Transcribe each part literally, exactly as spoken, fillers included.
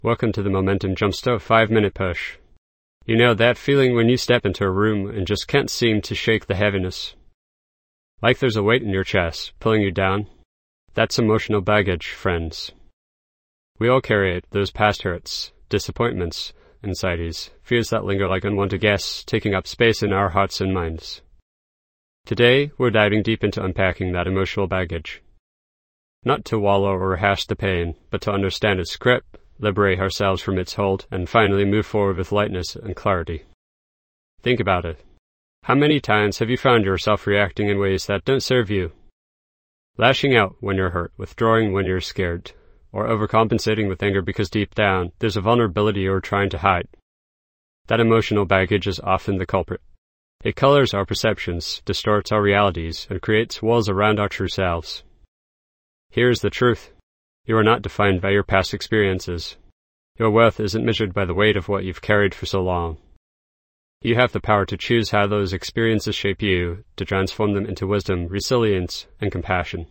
Welcome to the Momentum Jumpstart five minute Push. You know that feeling when you step into a room and just can't seem to shake the heaviness? Like there's a weight in your chest, pulling you down? That's emotional baggage, friends. We all carry it, those past hurts, disappointments, anxieties, fears that linger like unwanted guests, taking up space in our hearts and minds. Today, we're diving deep into unpacking that emotional baggage. Not to wallow or rehash the pain, but to understand its grip, liberate ourselves from its hold, and finally move forward with lightness and clarity. Think about it. How many times have you found yourself reacting in ways that don't serve you? Lashing out when you're hurt, withdrawing when you're scared, or overcompensating with anger because deep down, there's a vulnerability you're trying to hide. That emotional baggage is often the culprit. It colors our perceptions, distorts our realities, and creates walls around our true selves. Here's the truth. You are not defined by your past experiences. Your worth isn't measured by the weight of what you've carried for so long. You have the power to choose how those experiences shape you, to transform them into wisdom, resilience, and compassion.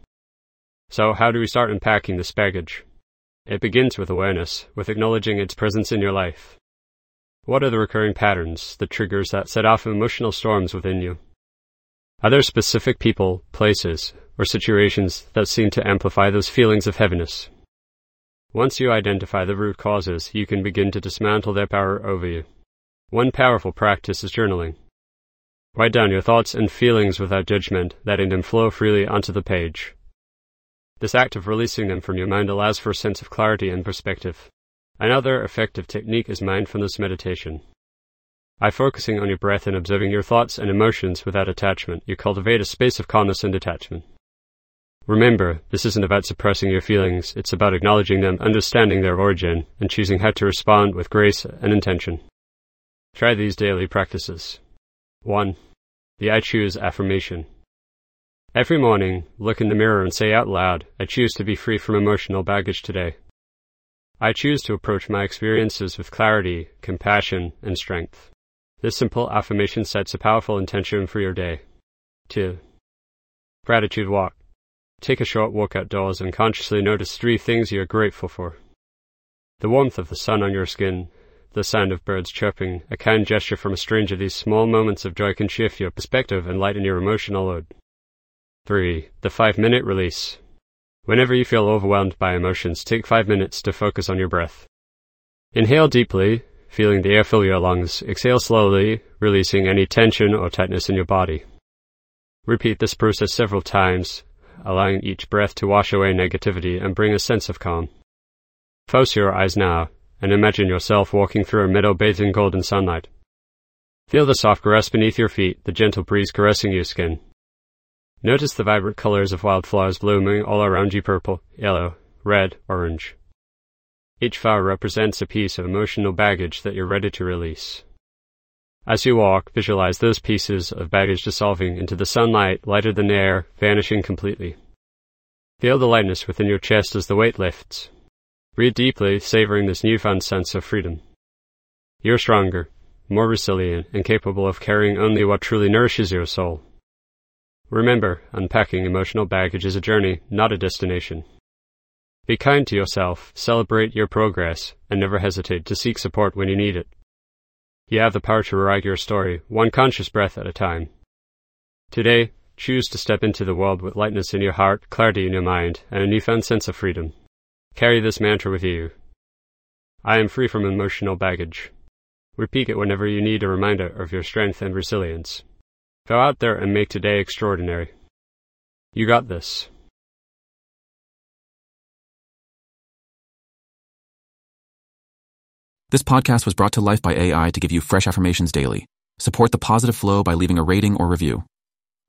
So how do we start unpacking this baggage? It begins with awareness, with acknowledging its presence in your life. What are the recurring patterns, the triggers that set off emotional storms within you? Are there specific people, places, or situations that seem to amplify those feelings of heaviness? Once you identify the root causes, you can begin to dismantle their power over you. One powerful practice is journaling. Write down your thoughts and feelings without judgment, letting them flow freely onto the page. This act of releasing them from your mind allows for a sense of clarity and perspective. Another effective technique is mindfulness meditation. By focusing on your breath and observing your thoughts and emotions without attachment, you cultivate a space of calmness and detachment. Remember, this isn't about suppressing your feelings, it's about acknowledging them, understanding their origin, and choosing how to respond with grace and intention. Try these daily practices. one. The I choose affirmation. Every morning, look in the mirror and say out loud, I choose to be free from emotional baggage today. I choose to approach my experiences with clarity, compassion, and strength. This simple affirmation sets a powerful intention for your day. two. Gratitude walk. Take a short walk outdoors and consciously notice three things you are grateful for. The warmth of the sun on your skin, the sound of birds chirping, a kind gesture from a stranger. These small moments of joy can shift your perspective and lighten your emotional load. three. The five-minute release. Whenever you feel overwhelmed by emotions, take five minutes to focus on your breath. Inhale deeply, feeling the air fill your lungs. Exhale slowly, releasing any tension or tightness in your body. Repeat this process several times, allowing each breath to wash away negativity and bring a sense of calm. Close your eyes now, and imagine yourself walking through a meadow bathed in golden sunlight. Feel the soft grass beneath your feet, the gentle breeze caressing your skin. Notice the vibrant colors of wildflowers blooming all around you: purple, yellow, red, orange. Each flower represents a piece of emotional baggage that you're ready to release. As you walk, visualize those pieces of baggage dissolving into the sunlight, lighter than air, vanishing completely. Feel the lightness within your chest as the weight lifts. Breathe deeply, savoring this newfound sense of freedom. You're stronger, more resilient, and capable of carrying only what truly nourishes your soul. Remember, unpacking emotional baggage is a journey, not a destination. Be kind to yourself, celebrate your progress, and never hesitate to seek support when you need it. You have the power to rewrite your story, one conscious breath at a time. Today, choose to step into the world with lightness in your heart, clarity in your mind, and a newfound sense of freedom. Carry this mantra with you. I am free from emotional baggage. Repeat it whenever you need a reminder of your strength and resilience. Go out there and make today extraordinary. You got this. This podcast was brought to life by A I to give you fresh affirmations daily. Support the positive flow by leaving a rating or review.